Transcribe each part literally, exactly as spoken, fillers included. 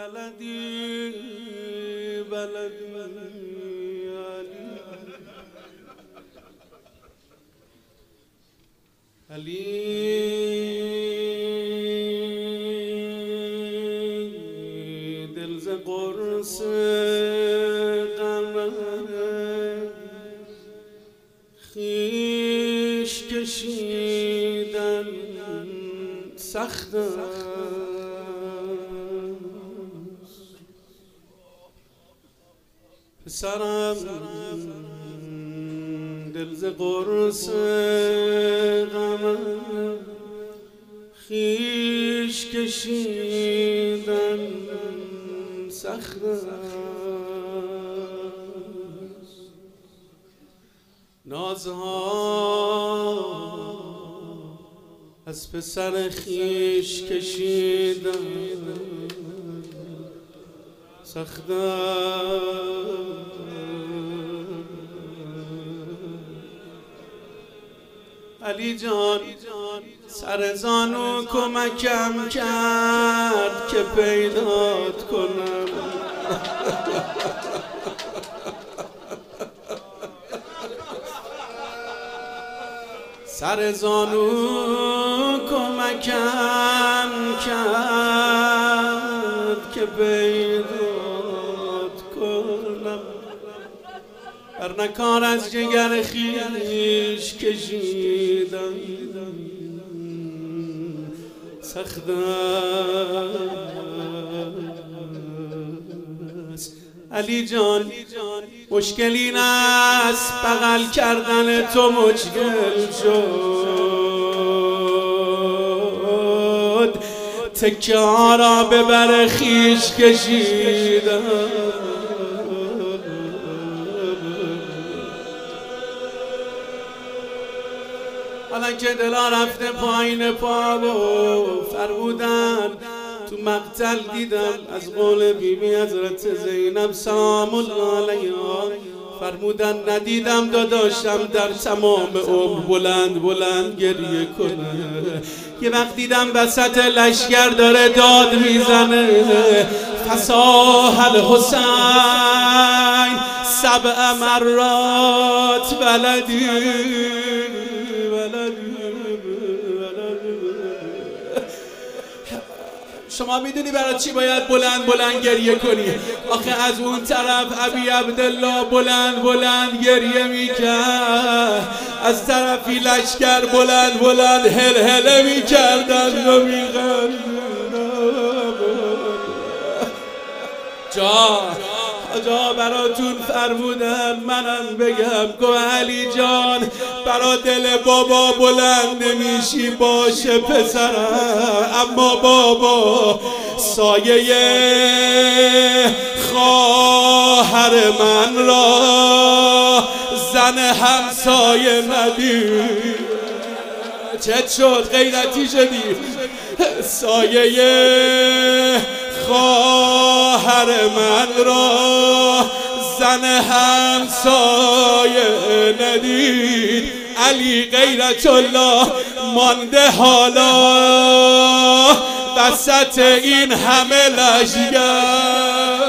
بلدی بلدی علی علی دل ز قرص قمر خویش کشیدن سخت است. پسرم دل ز قرص غمم خویش کشیدن سخت است. نازها از پسر خویش کشیدن سخت است. علی جان سر زانو کمکم کرد که پیدات کنم. سر زانو کمکم کرد که پیدات کنم. ورنه کار از جگر خویش کشیدم سخت است. علی جان مشکل این است بغل کردن تو مشکل شد. تکه ها را به بر خویش کشیدم. حالا که دلا رفته پایین پا و فرمودن تو مقتل دیدم از قول بیبی حضرت زینب سلام الله علیها فرمودن ندیدم داداشم در تمام عمر بلند بلند گریه کنه. یه وقت دیدم وسط لشگر داره داد میزنه فصاح الحسین سبع مرات بلدی شما میدونی برای چی باید بلند بلند گریه کنی؟ آخه از اون طرف ابی عبدالله بلند بلند گریه میکرد، از طرفی لشکر بلند بلند هل هله میکردن و میخندن. جا جا براتون فرمودن منم بگم که علی جان برا دل بابا بلند نمیشی باشه پسرم، اما بابا سایه خواهر من را زن همسایه ندید. چه شد غیرتی شدی؟ سایه خواهر من را زن همسایه ندید. علی غیرت الله مانده حالا وسط این همه لشگر.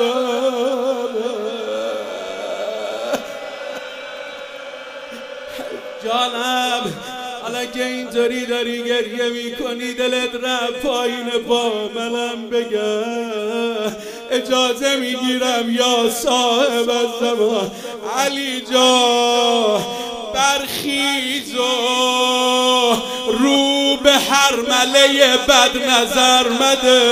جانم حالا که اینطوری داری گریه میکنی دلت رفت پایین پا منم بگم اجازه میگیرم یا صاحب الزمان علی جان برخیز و رو به هر مله بد نظر مده.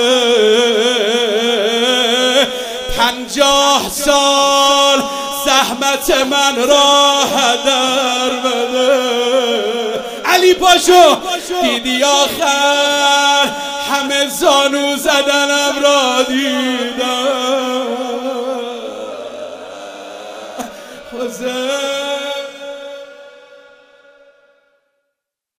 پنجاه سال زحمت من را هدر بده. علی پاشو دیدی آخر همه زانو زدنم را دیدم. حسین